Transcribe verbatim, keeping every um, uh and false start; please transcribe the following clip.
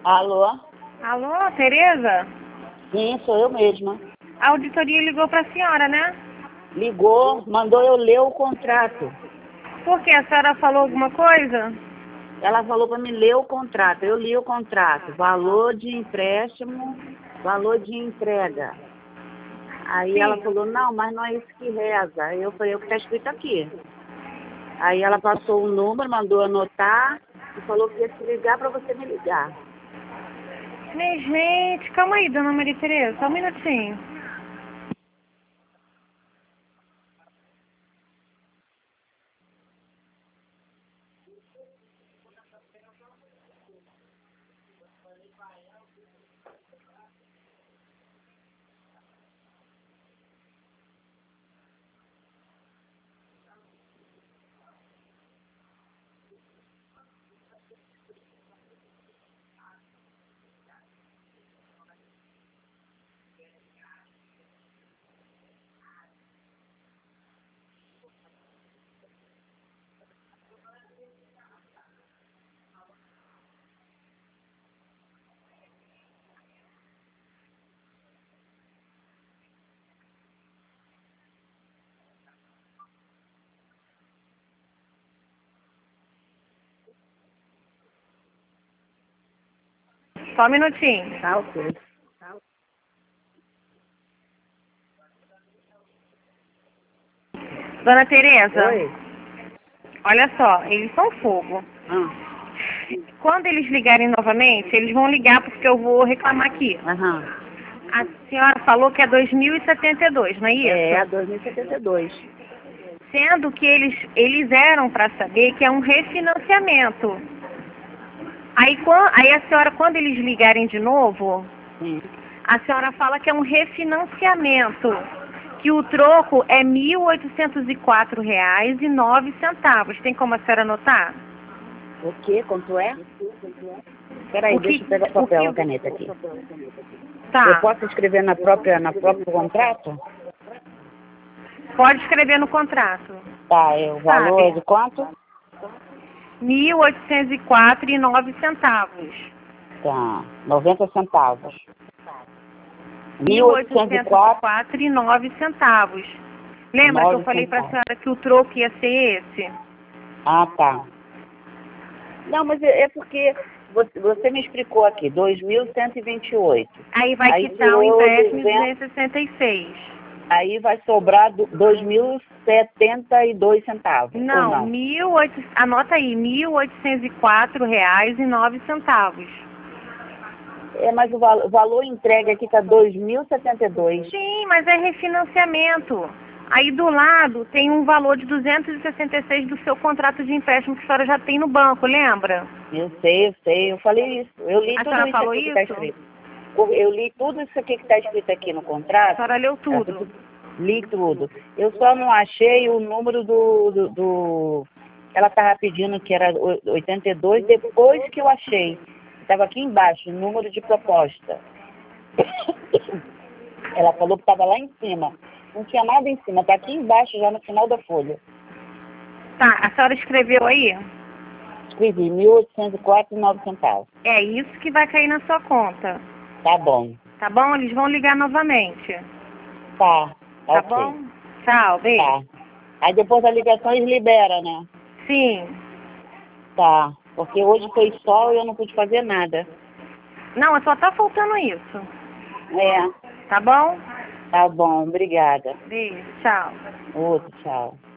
Alô? Alô, Tereza? Sim, sou eu mesma. A auditoria ligou para a senhora, né? Ligou, mandou eu ler o contrato. Por quê? A senhora falou alguma coisa? Ela falou para me ler o contrato. Eu li o contrato. Valor de empréstimo, valor de entrega. Aí Sim. ela falou, não, mas não é isso que reza. Aí eu falei, o que está escrito aqui. Aí ela passou o número, mandou anotar e falou que ia te ligar para você me ligar. Minha gente, calma aí, dona Maria Tereza, só um minutinho. Só um minutinho. Tá ok. Dona Tereza, Oi? olha só, eles são fogo. Ah, Quando eles ligarem novamente, eles vão ligar porque eu vou reclamar aqui. aham. A senhora falou que é dois mil e setenta e dois, não é isso? É, dois mil e setenta e dois. Sendo que eles, eles eram para saber que é um refinanciamento. Aí, quan- aí a senhora, quando eles ligarem de novo, Sim. a senhora fala que é um refinanciamento, que o troco é mil oitocentos e quatro reais e nove centavos. Tem como a senhora anotar? O quê? Quanto é? Peraí, O que- deixa eu pegar o o papel, que- a caneta aqui. Tá, Eu posso escrever na própria, na próprio contrato? pode escrever no contrato. Tá, é o valor é Sabe? de quanto? mil oitocentos e quatro e nove centavos. Tá, noventa centavos. mil mil oitocentos e oitocentos e quatro, quatro e nove centavos. Lembra que eu nove falei para a centavos. senhora que o troco ia ser esse? Ah, tá. Não, mas é é porque você, você me explicou aqui, dois mil cento e vinte e oito. Aí vai Aí quitar o tirou empréstimo de duzentos, duzentos e sessenta e seis. aí vai sobrar do- dois mil e setenta e dois centavos, ou Não, não? mil e oitocentos, anota aí, mil oitocentos e quatro reais e nove centavos. É, mas o, val- o valor entregue aqui está dois mil e setenta e dois. Sim, mas é refinanciamento. Aí do lado tem um valor de duzentos e sessenta e seis do seu contrato de empréstimo que a senhora já tem no banco, lembra? Eu sei, eu sei, eu falei isso. Eu li A tudo senhora isso falou aqui que está isso? escrito. Eu li tudo isso aqui que está escrito aqui no A contrato. senhora leu Ela tudo. falou, li tudo. Eu só não achei o número do... do, do... Ela estava pedindo que era o- oitenta e dois, depois que eu achei. Estava aqui embaixo, o número de proposta. Ela falou que estava lá em cima. Não tinha nada em cima, está aqui embaixo já no final da folha. Tá, a senhora escreveu aí? Escrevi mil oitocentos e quatro e nove centavos. É isso que vai cair na sua conta. Tá bom. Tá bom? Eles vão ligar novamente. Tá, Tá ok. bom? Tchau, beijo. Tá. Aí depois da ligação eles liberam, né? Sim. Tá. Porque hoje foi sol e eu não pude fazer nada. Não, só tá faltando isso. É. Tá bom? Tá bom, obrigada. Beijo, tchau. Outro, tchau.